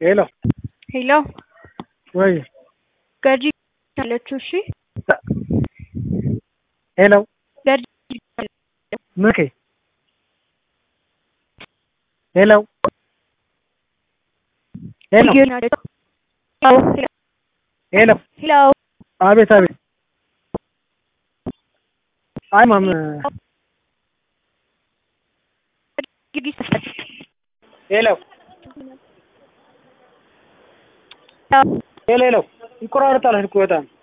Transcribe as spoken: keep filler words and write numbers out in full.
ሄሎ ሄሎ ወይ ገርጂ አለችው። እሺ ሄሎ ገርጂ ምኬ ሄሎ ሄሎ ሄሎ ሄሎ አቤት አቤት አይ ማም ሄሎ ሄሎ ሄሎ ይቆራረጣል እኮ በጣም